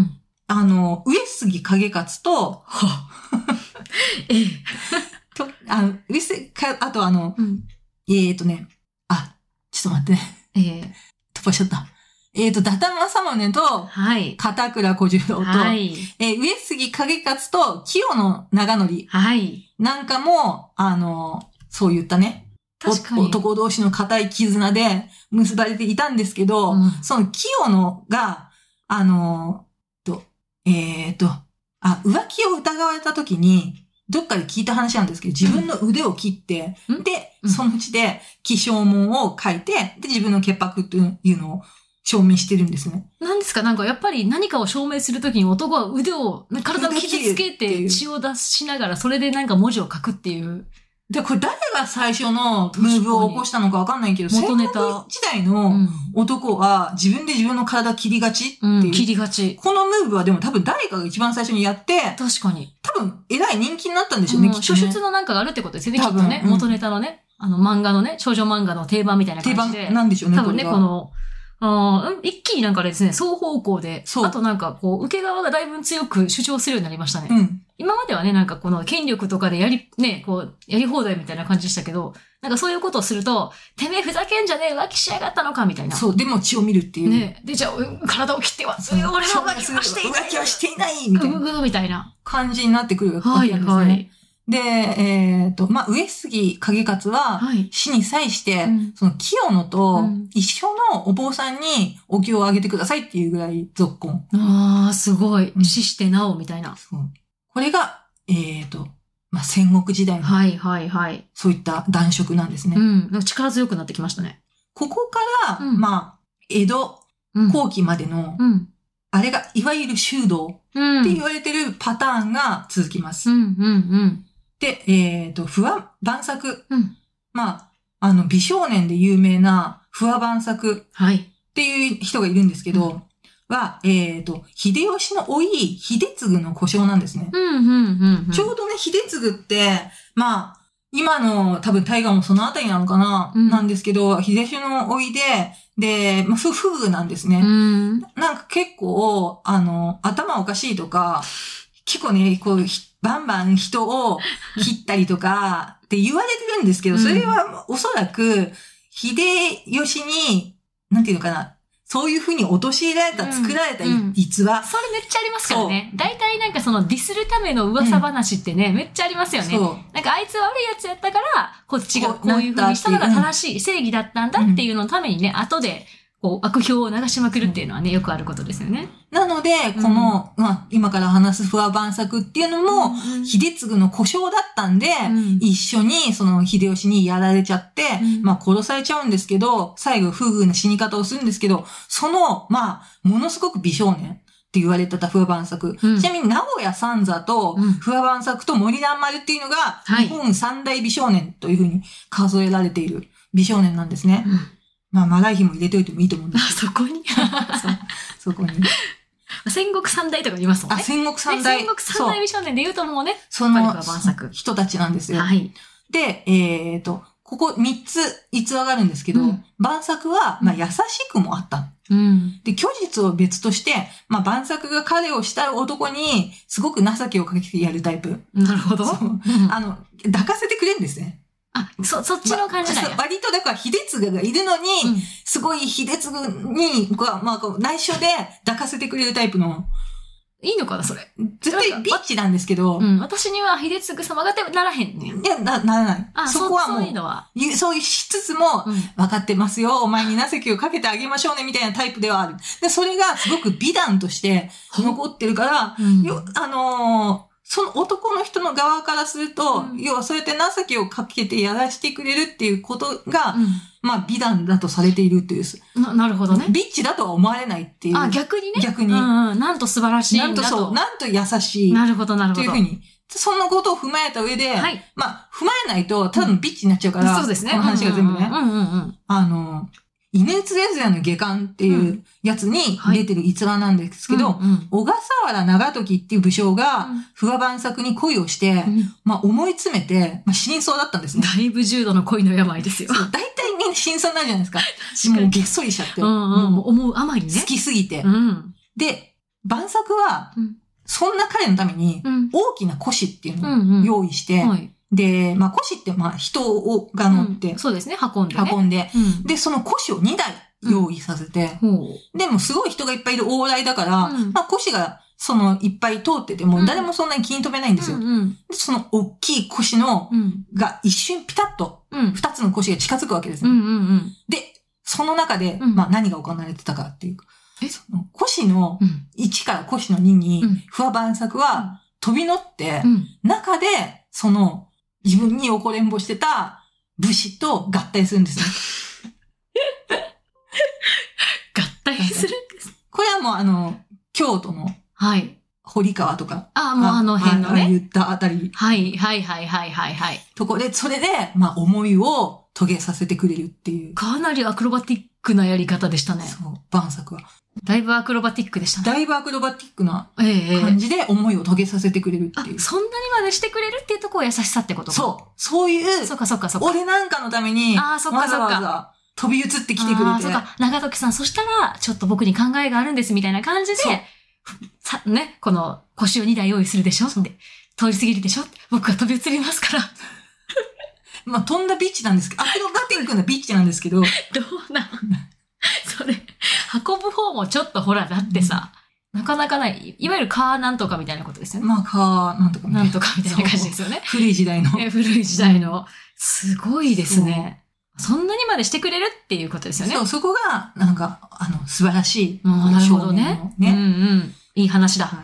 あの、上杉景勝と、 ええ。 と、あの、上杉、あとあの、うん、えーとね、あ、ちょっと待ってね。 ええ。 飛ばしちゃった。えーと、伊達政宗と、 はい。 片倉小十郎と、 はい。 えー、上杉景勝と清野長則。 はい。 なんかも、あの、そういったね。 確かに。 男同士の固い絆で結ばれていたんですけど、うん、その清野が、あの、と、えーと、あ、浮気を疑われた時に、どっかで聞いた話なんですけど、自分の腕を切って、うん、で、うん、そのうちで起請文を書いて、で、自分の潔白というのを証明してるんですね。 何ですかなんかやっぱり何かを証明するときに男は腕を、体を傷つけて血を出しながら、それでなんか文字を書くっていう。 で、これ誰が最初のムーブを起こしたのかわかんないけど、 元ネタ。 戦国時代の男は自分で自分の体切りがちっていう。うん、 切りがち。 このムーブはでも多分誰かが一番最初にやって、 確かに。 多分偉い人気になったんでしょうね、うん、きっとね。 書出のなんかがあるってことですよね、きっとね。うん、元ネタのね。あの漫画のね、少女漫画の定番みたいな感じで。 定番なんでしょうね、 多分ね、こ, この、あ一気になんかですね、双方向で、あとなんかこう、受け側がだいぶ強く主張するようになりましたね。うん。今まではね、なんかこの権力とかでやり、ね、こう、やり放題みたいな感じでしたけど、なんかそういうことをすると、てめえふざけんじゃねえ、浮気しやがったのかみたいな。 そう、でも血を見るっていう。 ね。で、じゃあ、体を切っては、俺は浮気はしていない。 浮気はしていないみたいな。 うぐぐみたいな。 感じになってくるわけなんですね。はい、はい。で、えっ、ー、と、まあ、上杉景勝は、死に際して、はいうん、その清野と一緒のお坊さんにお経をあげてくださいっていうぐらい続婚。 ああ、すごい。死してなおみたいな。 そう。これが、えっ、ー、と、 まあ、戦国時代の、 はいはいはい。 そういった男色なんですね。 うん。なんか力強くなってきましたね。 ここから、 うん、 まあ、江戸後期までの、 うん、 あれが、いわゆる修道って言われてるパターンが続きます。 うんうんうん、 で、えっ、ー、と、不破万作。 うん、 まあ、あの、美少年で有名な不破万作っていう人がいるんですけど、はい、は、えっ、ー、と、秀吉の甥、秀次の故障なんですね。 うんうんうんうん、 ちょうどね、秀次って、まあ、今の多分大河もそのあたりなのかな、うん、なんですけど、秀吉の甥で、で、まあ、不遇なんですね、 うん。 なんか結構、あの、頭おかしいとか、結構ね、こう、バンバン人を切ったりとかって言われてるんですけど、それはおそらく、秀吉に、なんていうのかな、そういう風に陥れられた、作られた逸話、 うんうん。それめっちゃありますからね。大体なんかそのディスるための噂話ってね、うん、めっちゃありますよね。そう。なんかあいつ悪いやつやったから、こっちがこういう風にしたのが正しい、正義だったんだっていうののためにね、後で、こう、悪評を流しまくるっていうのはね、よくあることですよね。 なので、この、うん、まあ、今から話す不破万作っていうのも、うん、秀次の故障だったんで、うん、一緒に、その、秀吉にやられちゃって、うん、まあ、殺されちゃうんですけど、最後、不遇な死に方をするんですけど、その、まあ、ものすごく美少年って言われてた不破万作。うん、ちなみに、名古屋三座と、不破万作と森蘭丸っていうのが、日本三大美少年というふうに数えられている美少年なんですね。うん、まあ、マライヒも入れておいてもいいと思うんですけど。あ、そこにそ、そこに。 戦国三大とか言いますもんね。 あ、戦国三大。 戦国三大美少年で言うともうね。 その人たちなんですよ。 はい。 で、えっ、ー、と、ここ三つ逸話があるんですけど、うん、万作は、まあ、優しくもあった。 うん。 で、虚実を別として、まあ、万作が彼を慕う男に、すごく情けをかけてやるタイプ。 なるほど。 そう。うん、あの、抱かせてくれるんですね。 あ、そ、そっちの感じだよ、 ま、割とだから秀次がいるのに、うん、すごい秀次に、まあ、内緒で抱かせてくれるタイプの。 いいのかな、それ。 絶対ビッチなんですけど。 うん、私には秀次様がってならへんね。 いや、な、ならない。 あ、 そこはもう、 そういうのは。 そういうしつつも、うん、分かってますよ、お前に情けをかけてあげましょうね、みたいなタイプではある。で、それがすごく美談として残ってるから、うん、よ、あのー、その男の人の側からすると、うん、要はそうやって情けをかけてやらせてくれるっていうことが、うん、まあ美談だとされているっていう。 な、なるほどね。 ビッチだとは思われないっていう。 あ、逆にね。 逆に。 うんうん。なんと素晴らしいんだと。 なんとそう、なんと優しい。 なるほど、なるほど。 というふうに。そんなことを踏まえた上で、 はい。 まあ、踏まえないと、ただのビッチになっちゃうから、 うん、そうですね。 この話が全部ね。 うんうんうん。 あの、犬つれずやの下巻っていうやつに出てる逸話なんですけど、うんはい、小笠原長時っていう武将が、不破万作に恋をして、うん、まあ思い詰めて、まあ死にそうだったんですね。 だいぶ重度の恋の病ですよ。 そう、大体みんな死にそうになるじゃないですか。もうげっそりしちゃって。 うんうん、もう思うあまりね。 好きすぎて。 うん、 で、万作は、そんな彼のために、大きな腰っていうのを用意して、うんうんはいで、まあ、腰って、まあ、人を、が乗って、うん、 そうですね、運んで、ね。 運んで、 うん。 で、その腰をにだい用意させて、うん、でもすごい人がいっぱいいる往来だから、うん、まあ、腰が、その、いっぱい通ってても、誰もそんなに気に留めないんですよ。 うんうん、 でその、大きい腰の、が一瞬ピタッと、二つの腰が近づくわけですね。 うんうんうん、 で、その中で、まあ、何が行われてたかっていうか、その腰のいちから腰のにに、不破万作は飛び乗って、中で、その、自分におこれんぼしてた武士と合体するんですね。 合体するんです。 これはもうあの、京都の、 はい。 堀川とか。 ああ、もうあの辺のね。 ああ言ったあたり。 はい、はい、はい、はい、はい、はい。 とこで、それで、まあ思いを遂げさせてくれるっていう。 かなりアクロバティックなやり方でしたね。 そう、万作は。 だいぶアクロバティックでしたね。 だいぶアクロバティックな感じで思いを遂げさせてくれるっていう。 あ、そんなにまでしてくれるっていうところ優しさってことか。 そう。そういう。 そっかそっかそっか。 俺なんかのために、 あ、そっかそっか。 わざわざ飛び移ってきてくれて。あ、 そっか。長時さん、そしたら、ちょっと僕に考えがあるんですみたいな感じで、さ、ね、この腰をにだい用意するでしょって。通り過ぎるでしょって。僕が飛び移りますから。 まあ、飛んだビッチなんですけど、アクロバティックなビッチなんですけど。どうなんそれ、運ぶ方もちょっとほら、だってさ、うん、なかなかない、いわゆるカーなんとかみたいなことですよね。 まあ、カーなんとかみたいな。 なんとかみたいな感じですよね。 古い時代の。 古い時代の。すごいですね。そんなにまでしてくれるっていうことですよね。 そう、そこが、なんか、あの、素晴らしい。 あ、なるほどね。ね。うんうん。いい話だ。はい、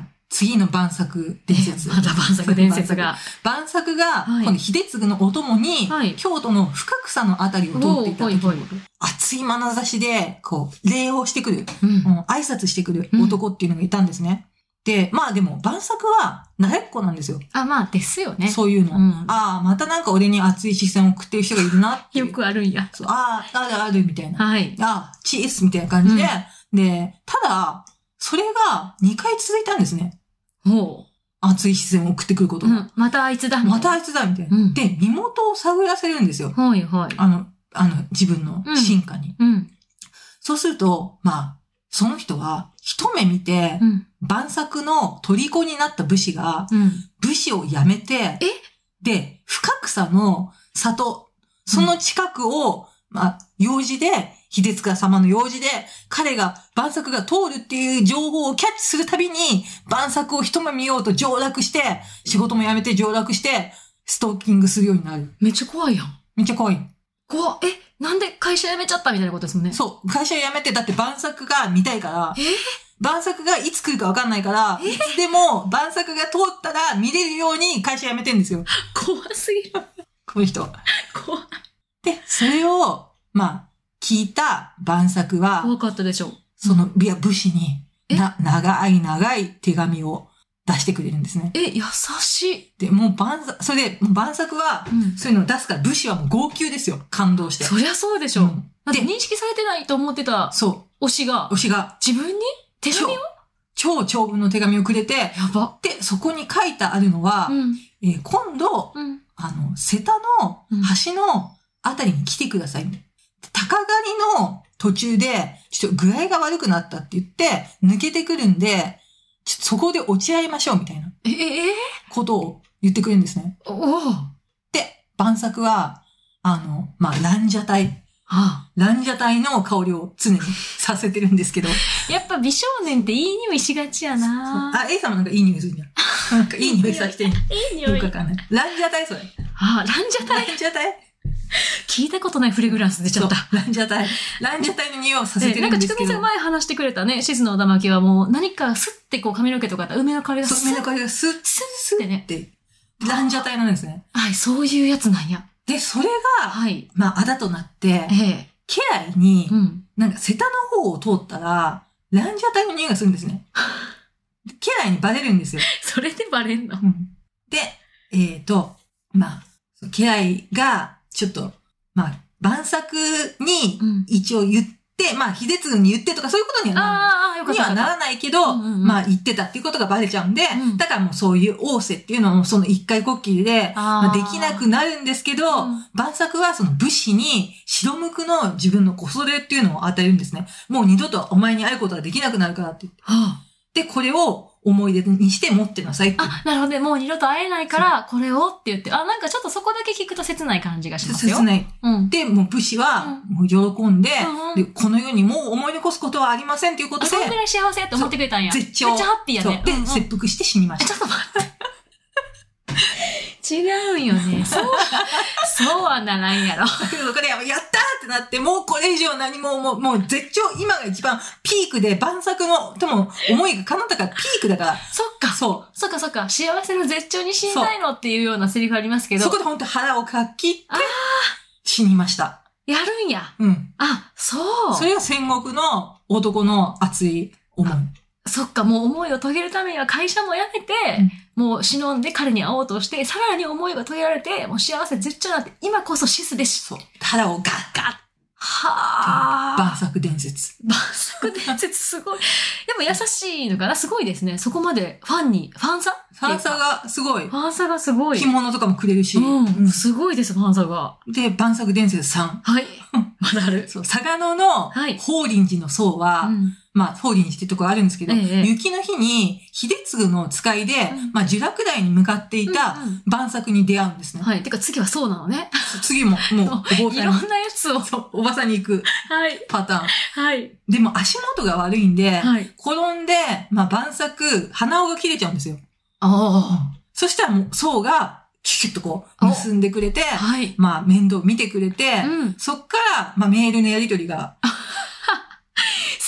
次の晩作伝説。 まだ晩作伝説が。 晩作が、はい、この秀次のお供に、はい、京都の深草のあたりを通っていた時に、熱い眼差しで、こう、礼をしてくる、うん、挨拶してくる男っていうのがいたんですね。うん、で、まあでも、晩作は、慣れっこなんですよ。 あ、まあ、ですよね。 そういうの。うん、ああ、またなんか俺に熱い視線を送ってる人がいるなって。 よくあるんや。 そうああ、あるある、みたいな。 はい。 ああ、チースみたいな感じで、うん、で、ただ、それがにかい続いたんですね。 ほう。 熱い視線を送ってくることが。うん、 またあいつだみたいな。 またあいつだみたいな。うん、で、身元を探らせるんですよ。 はいはい。 あの、あの、自分の進化に。うんうん、そうすると、まあ、その人は一目見て、うん、晩作の虜になった武士が、うん、武士を辞めて、 えで、深草の里、その近くを、うん、まあ、用事で、秀塚様の用事で、彼が、晩作が通るっていう情報をキャッチするたびに、晩作を一目見ようと上洛して、仕事も辞めて上洛して、ストーキングするようになる。 めっちゃ怖いやん。 めっちゃ怖い。 怖え、なんで会社辞めちゃったみたいなことですもんね。 そう。会社辞めて、だって晩作が見たいから、 え晩作がいつ来るかわかんないから、いつでも晩作が通ったら見れるように会社辞めてんですよ。 怖すぎる。 この人。 怖い。 で、それを、まあ、聞いた晩作は、 怖かったでしょう。 その、いや、武士に、な、長い長い手紙を出してくれるんですね。 え、優しい。 で、もう晩作、それで、もう晩作は、うん、そういうのを出すから、武士はもう号泣ですよ。感動して。 そりゃそうでしょう。うん、だって認識されてないと思ってた、 そう。 推しが、 推しが、 自分に手紙を超長文の手紙をくれて、 やば。 で、そこに書いてあるのは、うん、えー、今度、うん、あの、瀬田の橋のあたりに来てください。鷹狩りの途中で、ちょっと具合が悪くなったって言って、抜けてくるんで、ちょっとそこで落ち合いましょうみたいな。 えええことを言ってくれるんですね。 おお。 で、晩作は、あの、まあ、ランジャタイ。 はあ、 ランジャタイの香りを常にさせてるんですけど。 やっぱ美少年っていい匂いしがちやなあ、A さんもなんかいい匂いするじゃん。なんかいい匂いさせてる。 いい匂い。 よくわかんない。ランジャタイそれ。 ああ、ランジャタイ。 ランジャタイ聞いたことないフレグランス出ちゃった。 ランジャタイ。ランジャタイの匂いをさせてるんですけど。なんかちくみさん前話してくれたね、シズの小田巻はもう何かスッてこう髪の毛とか梅の香りがスッ。 梅の香りがスッ、スッってね。ってランジャタイなんですね。 はい、そういうやつなんや。 で、それが、 はい。 まあ、あだとなって、ええ。家来に、うん、なんか瀬田の方を通ったら、ランジャタイの匂いがするんですね。家来にバレるんですよ。 それでバレんの、 うん、で、えっと、まあ、家来が、ちょっと、まあ、晩作に一応言って、うん、まあ、秀次に言ってとかそういうことにはならない。にはならないけど、うんうんうん、まあ、言ってたっていうことがバレちゃうんで、うん、だからもうそういう仰せっていうのもその一回こっきりで、まあ、できなくなるんですけど、うん、晩作はその武士に白無垢の自分の小袖っていうのを与えるんですね。もう二度とお前に会うことができなくなるからって言って。はあ、で、これを、思い出にして持ってなさいって。 あ、なるほどね。もう二度と会えないから、これをって言って。あ、なんかちょっとそこだけ聞くと切ない感じがしますよ。 切ない。うん、で、もう武士は、もう喜んで、うん、で、この世にもう思い残すことはありませんっていうことで。 そんぐらい幸せって思ってくれたんや。 絶頂。 めっちゃハッピーやね。 で、うんうん、切腹して死にました。 ちょっと待って。違うんよね。そう、そうはならんやろ。 そこで、やったーってなって、もうこれ以上何も、もう、もう絶頂、今が一番ピークで、晩作の、でも、思いが叶ったからピークだから。 そっか。 そう。 そっかそっか。幸せの絶頂に死にたいのっていうようなセリフありますけど。 そこで本当腹をかきって、死にました。 やるんや。 うん。 あ、そう。 それが戦国の男の熱い思い。 そっか、もう思いを遂げるためには会社も辞めて、うん、もう忍んで彼に会おうとして、さらに思いが遂げられて、もう幸せ絶頂になって、今こそシスです。 そう。腹をガッガッ。 はぁー。 晩作伝説。 晩作伝説すごい。でも優しいのかな、すごいですね。そこまでファンに、ファンサファンサがすごい。 ファンサがすごい。 着物とかもくれるし。 うん。うん、すごいです、ファンサが。 で、晩作伝説さん。 はい。まだある。 そう。嵯峨野の、法輪寺の僧は、はいうん、まあ、法輪寺っていうところあるんですけど、ええ、雪の日に、秀次の使いで、うん、まあ、呪落台に向かっていた晩作に出会うんですね。 はい。てか次はそうなのね。 次も、もう、お坊さんに。 いろんなやつを。 そう、おばさんに行く。 はい。 パターン。 はい。 でも足元が悪いんで、 はい、 転んで、まあ、晩作、鼻緒が切れちゃうんですよ。 ああ。 そしたらもう、僧が、キュッとこう、結んでくれて、 はい、 まあ、面倒見てくれて、 うん、 そっから、まあ、メールのやり取りが、 す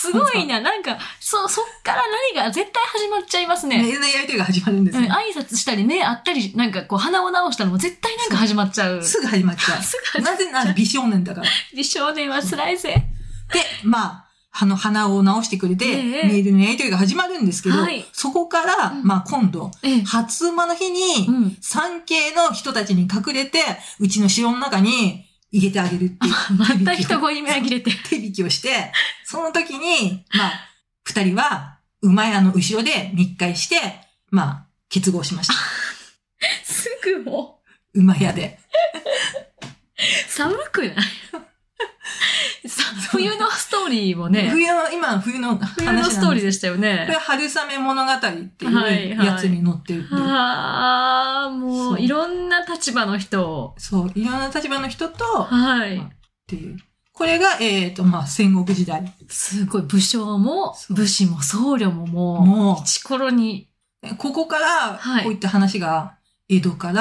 すごいな。なんか、そ、そっから何が絶対始まっちゃいますね。 メールのやりとりが始まるんですね。 うん、挨拶したり目あったり、なんかこう鼻を直したのも絶対なんか始まっちゃう。 すぐ始まっちゃう。すぐ始まっちゃう。なぜなら美少年だから。 美少年は辛いぜ。 で、まあ、あの、鼻を直してくれて、ええ、メールのやりとりが始まるんですけど、はい、そこから、うん、まあ今度、ええ、初馬の日に、うん、産経の人たちに隠れて、うちの城の中に入れてあげるっていう。 また人混み目あげれて。 手引きをして、その時に、まあ、二人は、馬屋の後ろで密会して、まあ、結合しました。 すぐもう。馬屋で。 寒くない冬のストーリーもね。 冬の、今冬の話なんです。 冬のストーリーでしたよね。 これは春雨物語っていうやつに載ってるっていう。はいはい、 ああ、もういろんな立場の人を。 そう、いろんな立場の人と、 はい。 まあ、っていう。これが、えっ、ー、と、まあ、戦国時代。 すごい、武将も、武士も僧侶ももう、もう、一頃に。 ここから、こういった話が、江戸から、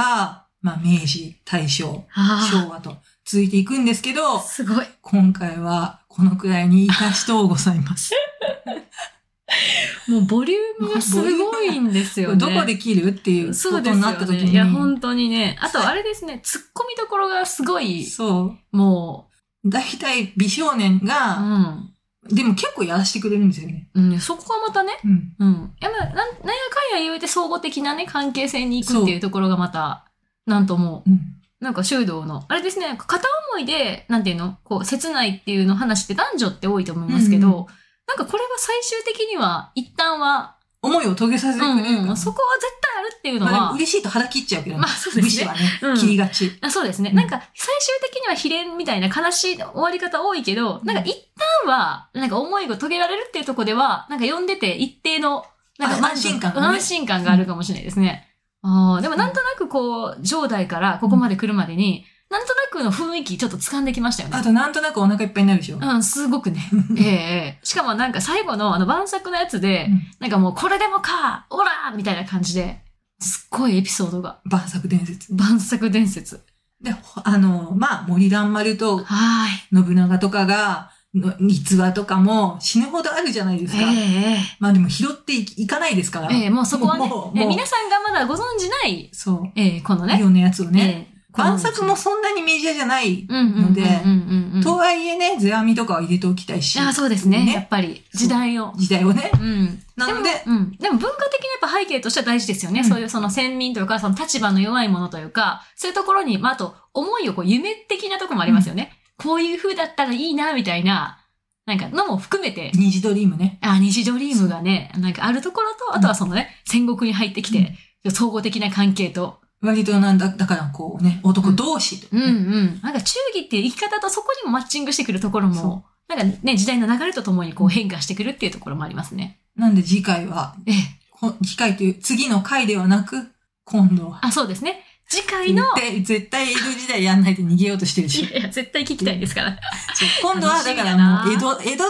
まあ、明治、大正、昭和と、続いていくんですけど、 すごい。 今回はこのくらいに活かしとうございます。 もうボリュームがすごいんですよね。 どこで切るっていうことになった時に。 ね、いや、本当にね。あとあれですね、突っ込みどころがすごい。 そう。 もう。だいたい美少年が、うん。でも結構やらしてくれるんですよね。 うん。そこはまたね。うん。うん。や、まあ、なん、なんやかんや言うて総合的なね、関係性に行くっていうところがまた、なんとも。うん。なんか修道の、あれですね、片思いで、なんていうのこう、切ないっていうの話って男女って多いと思いますけど、うんうん、なんかこれは最終的には、一旦は、 思いを遂げさせてくれる、 うんうん。そこは絶対あるっていうのは。 まあ、嬉しいと腹切っちゃうけどね。 まあそうですね。 武士はね、うん、切りがち。 あそうですね、うん。なんか最終的には悲恋みたいな悲しい終わり方多いけど、なんか一旦は、なんか思いを遂げられるっていうところでは、なんか読んでて一定の、なんか安心感、 ね、安心感があるかもしれないですね。うん、あでもなんとなくこう、上代からここまで来るまでに、なんとなくの雰囲気ちょっと掴んできましたよね。 あとなんとなくお腹いっぱいになるでしょ。 うん、すごくね。ええー、しかもなんか最後のあの晩作のやつで、うん、なんかもうこれでもかオラーみたいな感じで、すっごいエピソードが。 晩作伝説。 晩作伝説。 で、あの、まあ、森蘭丸と、はい。信長とかが、逸話とかも死ぬほどあるじゃないですか。ええー。まあでも拾ってい, いかないですから。 ええー、もうそこはね、もうもう皆さんがまだご存じない、そう。ええー、このね。 いろんなやつをね。えー晩作もそんなにメジャーじゃないので、とはいえね、世阿弥とかは入れておきたいし。 あそうですね。ねやっぱり、時代を。 時代をね。 うん。なので、でも、うん、でも文化的なやっぱ背景としては大事ですよね。うん、そういうその先民というか、その立場の弱いものというか、そういうところに、まあ、あと、思いをこう、夢的なところもありますよね。うん、こういう風だったらいいな、みたいな、なんかのも含めて。 虹ドリームね。 あ、虹ドリームがね、なんかあるところと、あとはそのね、戦国に入ってきて、うん、総合的な関係と、 割となんだ、だからこうね、男同士と、 ね。うんうん。なんか忠義っていう生き方とそこにもマッチングしてくるところも、なんかね、時代の流れとともにこう変化してくるっていうところもありますね。 なんで次回は、ええ、次回という次の回ではなく、今度は。 あ、そうですね。次回の。 絶対、絶対江戸時代やんないで逃げようとしてるし。 いやいや、絶対聞きたいですから。 そう今度は、だからもう、江戸、江戸って、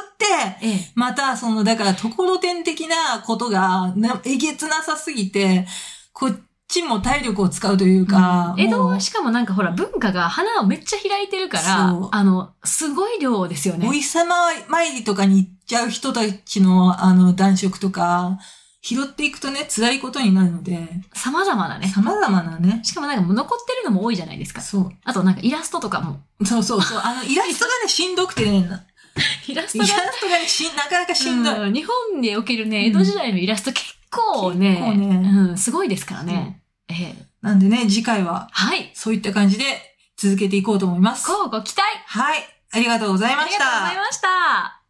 また、その、だから、ところてん的なことが、えげつなさすぎて、こっちも体力を使うというか。 うん、江戸はしかもなんかほら、文化が花をめっちゃ開いてるから、あの、すごい量ですよね。 お日様参りとかに行っちゃう人たちの、あの、男色とか、拾っていくとね、辛いことになるので。 様々なね。 様々なね。 しかもなんかもう残ってるのも多いじゃないですか。そう。あとなんかイラストとかも。 そうそうそう。あの、イラストがね、しんどくてね。 イラストが。 イラストがね、し、なかなかしんどい。 うん、日本におけるね、江戸時代のイラスト結構ね、結構ね、うん、すごいですからね。ええ。 なんでね、次回は。 はい。 そういった感じで続けていこうと思います。 こうご期待。 はい。ありがとうございました。 ありがとうございました。